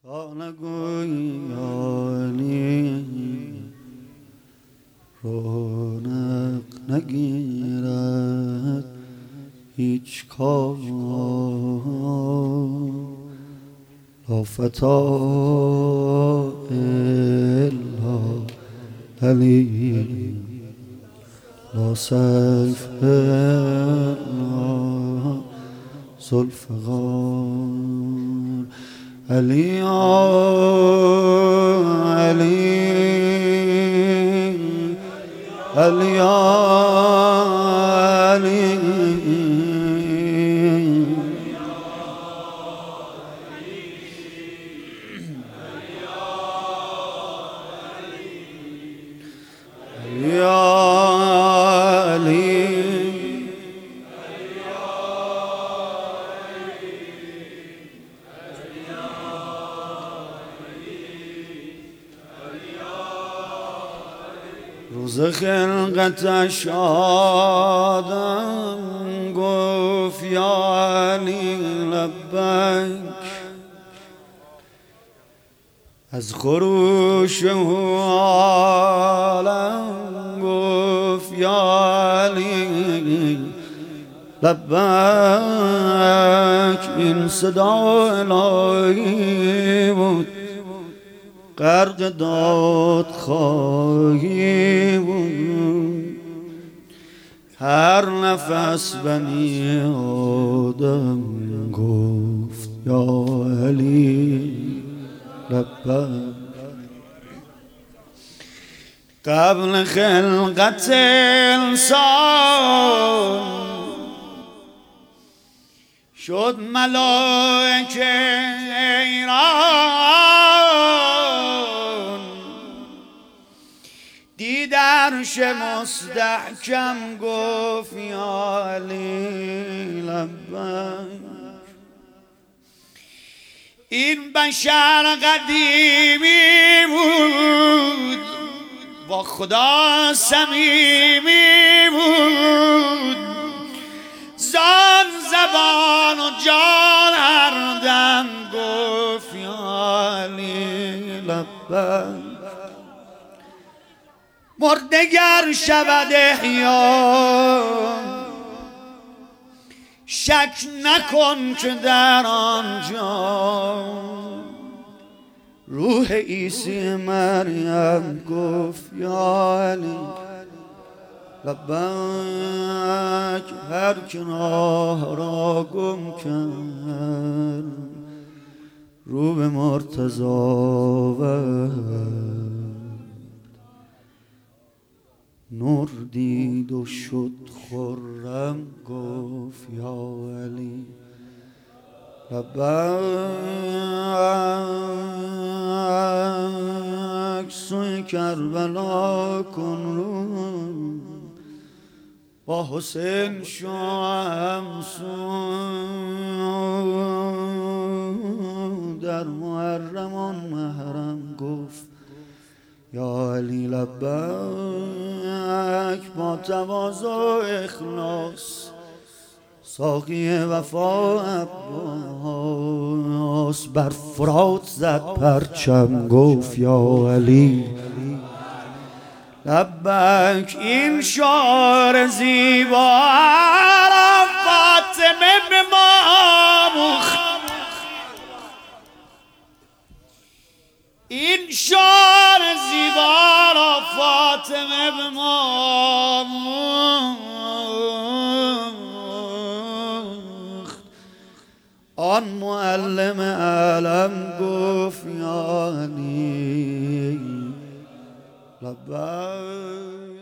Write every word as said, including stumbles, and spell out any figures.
تا نگویی یعنی رونق نگیرد هیچ کار لا فتا الا علی لا سیف الا ذوالفقار علی علی علی روز خلقتش آدم گفت یا علی لبیک، از خروش عالم گفت یا علی لبیک. این صدا الهی بود، غرق داد خواهی بود. هر نفس بنی آدم گفت یا علی لبیک. قبل خلقت انسان شد ملائکه ایران، دید عرش مستحکم گفت یا علی لبیک. این بشر قدیمی بود، با خدا صمیمی بود، زان زبان و جان هر دم گفت یا علی لبیک. مردگر شود احیا، شک نکن که در آنجا روح عیسی مریم گفت یا علی لبیک. هر که راه را گم کرد رو به مرتضی آورد، نور دید و شد خرم گفت یا علی لبیک. سوی کربلا کن رو، با حسین شو همسو، در محرم محرم گفت یا علی لبیک. با تواضع و اخلاص ساقی وفا عباس بر فرات زد پرچم گفت یا علی لبیک. این شعر زیبا را فاطمه به ما آموخت، این شعر زیبا را فاطمه به ما آموخت. آن معلم عالم گفت یا علی لبیک.